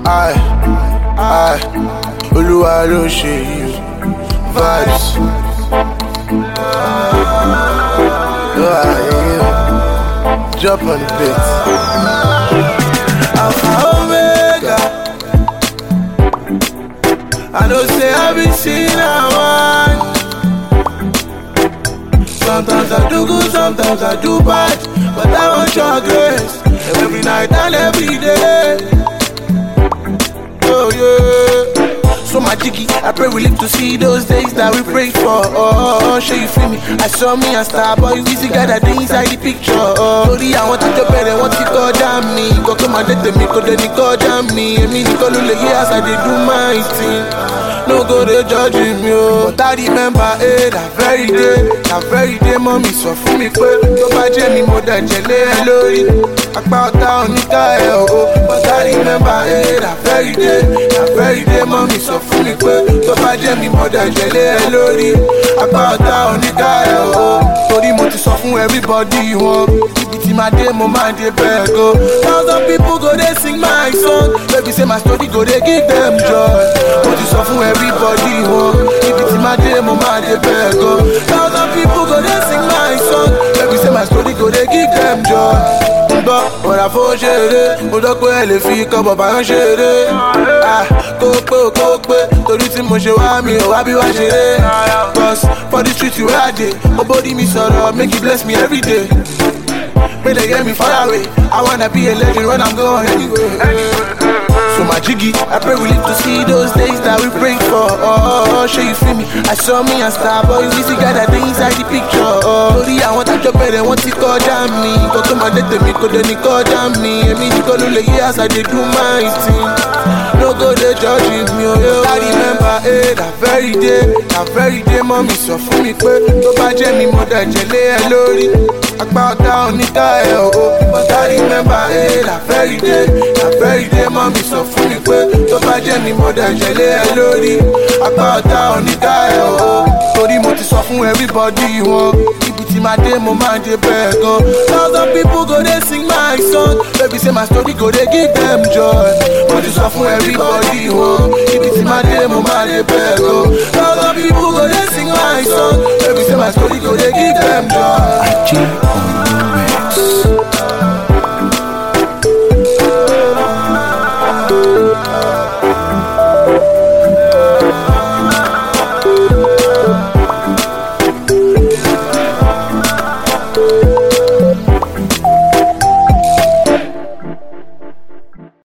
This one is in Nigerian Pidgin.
I, Olúwa ló ṣe yìí vibes. Jump on the beat. Alpha Omega. I know say I be seen one. Sometimes I do good, sometimes I do bad, but I want your grace every night and every day. Oh yeah. So my jiggy, I pray we live to see those days that we prayed for. Oh, show you feel me. I saw me a star boy, we see God that day inside the picture. Oh, sorry, I want to do better, want to go down me. Go come and let me, go then go down me. I mean, go to the years I did do my thing. No go to judging me, oh. But I remember, that very day, mommy so for me, go by Jamie, more than Jelly, Lori. About down, Nika, oh. But I remember, that very day, mommy so for me, go by Jamie, more than Jelly, Lori. About down, Nika, oh. Tori mo ti sọ fún everybody, oh. My day, my mind, they go. Thousand people go, they sing my song. Baby say my story go, they give them joy. But it's all for everybody, oh. If it's my day, my mind, they go. Thousand people go, they sing my song. Baby say my story go, they give them joy. But I for share, but I go let fi come up and share. Cope, tori ti mo ṣe wá mi ò wá bí wá ṣeré. Cause for the street you are there, my body me sorrow, make it bless me every day. May they get me far away. I wanna be a legend when I'm going anywhere. So my jiggy, I pray we live to see those days that we prayed for. Oh, show you feel me. I saw me a star boy, we see God that day inside the picture. Oh, sorry, I want to drop better, want to go down me. Go come and let me, go then go down me. I mean, go to the years I did do my thing. No go they judging me, oh. I remember, that very day, mommy so for me, go by Jamie, more than Jelly, Lori. About down, Nika, oh. But I remember, that very day, mommy so for me, go by Jamie, more than Jelly, Lori. About down, Nika, oh. Tori mo ti sọ fún everybody, oh. My day, my mind, they go. Thousand people go, they sing my song. Baby say my story go, they give them joy. But it's all for everybody, oh. If it's my day, my mind, they go. Thousand people go, they sing my song. Baby say my story go, they give them joy. IG on the mix.